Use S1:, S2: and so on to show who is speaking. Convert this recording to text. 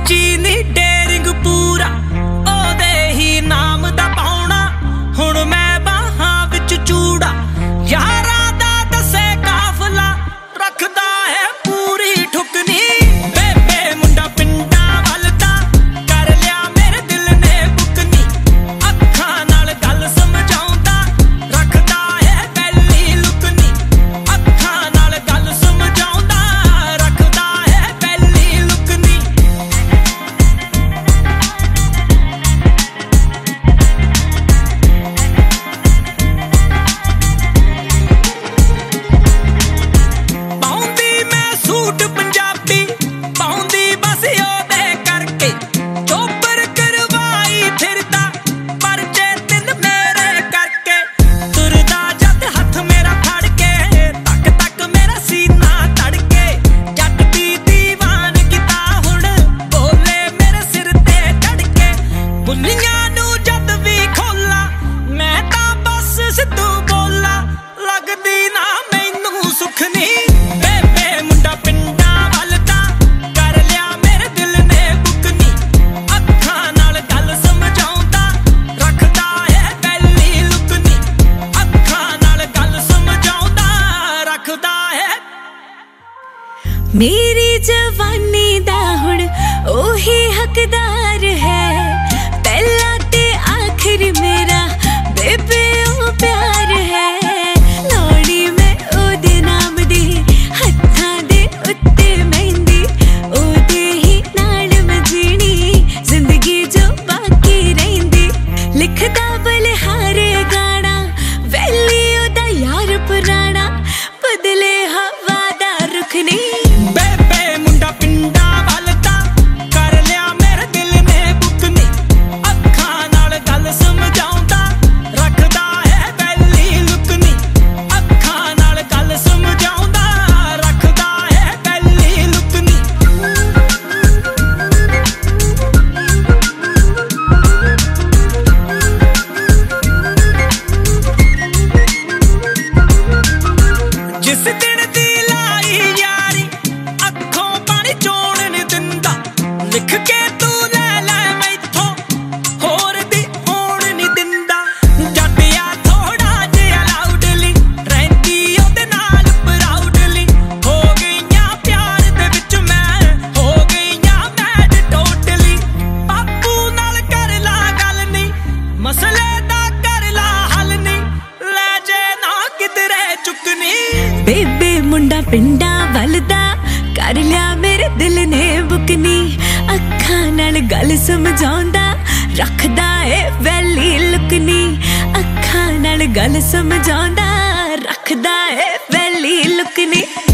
S1: सच्ची नी डेरिंग पूरा ओदे ही नाम दा पाउणा हुण मैं बाहां विच चूड़ा यारा दा दसे काफला रखदा है पूरी ठुकनी बेबे मुंडा पिंडा वल दा कर लिया मेरे दिल ने बुकनी अखां नाल गल समझाउंदा रखदा है पहली लुकनी अखां नाल गल समझाउंदा रखदा है पहली लुकनी पाउंदी मैं सूट पंजाबी पाउंदी बस ओदे करके चोपर करवाई फिरदा परचे तिन मेरे करके तुरदा जद हथ मेरा फड़ के तक तक मेरा सीना तड़के जट दी दीवान किता हुण बोले मेरे सिर ते चढ़ के बुल्लियां नू जद भी खोला मैं तां बस सिद्धू बोला लगदी ना मैनू सुखनी बेबे मुंडा पिंडा वल दा कर लिया मेरे दिल ने बुकनी अखां नाल गल समझाउंदा रखदा है पहली लुकनी अखां नाल गल समझाउंदा रखदा है
S2: मेरी जवानी दा हुण ओही हकदार है पहला ते आखिर मेरा बेबे ओ प्यार है लोड़ी में ओदे नाम दी हत्थां दे उत्ते मेहंदी ओदे ही नाल मैं जीनी जिंदगी जो बाकी रहिंदी लिखदा बलिहारे गाना वैली ओदा यार पुराना बदले हवा दा रुख नहीं
S1: बेबे मुंडा पिंडा वल दा कर लिया मेरे दिल ने बुकनी अखां नाल गल समझाउंदा रखदा है पहली लुकनी अखां नाल गल समझाउंदा रखदा है पहली लुकनी जिस दिन दी लाई यारी अखों पानी चोण नी दिंदा लिख के तू ले ले मैथों होर दी होण नी दिंदा जटिया थोड़ा जिहा लाउडली रहिंदी ओदे नाल प्राउडली हो गईयां प्यार दे विच मैं हो गईयां मैड टोटली बापू नाल कर ला गल नी मसले दा कर ला हल नी ले जे ना किधरे चुकनी
S2: बेबे मुंडा पिंडा वलदा कर लिया मेरे दिल ने बुकनी अखां नाल गल समझाउंदा रखदा ए वैली लुकनी अखां नाल गल समझाउंदा रखदा ए वैली लुकनी।